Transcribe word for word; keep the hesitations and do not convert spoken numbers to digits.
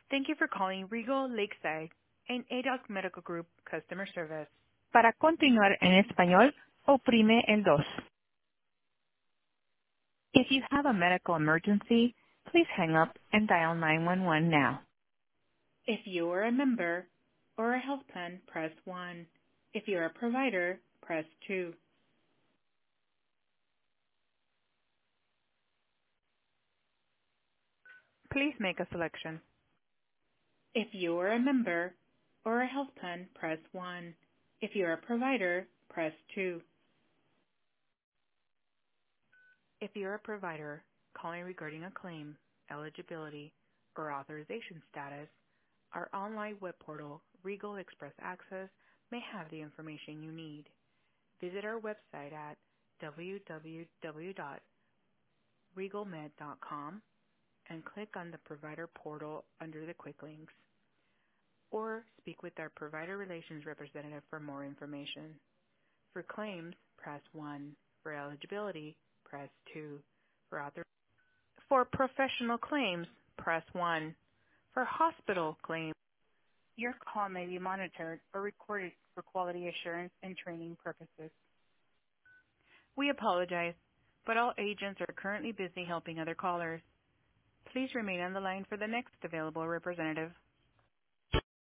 Thank you for calling Regal Lakeside and A D O C Medical Group Customer Service. Para continuar en español, oprime el dos. If you have a medical emergency, please hang up and dial nine one one now. If you are a member or a health plan, press one. If you're a provider, press two. Please make a selection. If you are a member or a health plan, press one. If you're a provider, press two. If you're a provider calling regarding a claim, eligibility, or authorization status, our online web portal, Regal Express Access, may have the information you need. Visit our website at w w w dot regal med dot com and click on the provider portal under the quick links, or speak with our provider relations representative for more information. For claims, press one. For eligibility, press two. For author For professional claims, press one. For hospital claims, your call may be monitored or recorded for quality assurance and training purposes. We apologize, but all agents are currently busy helping other callers. Please remain on the line for the next available representative.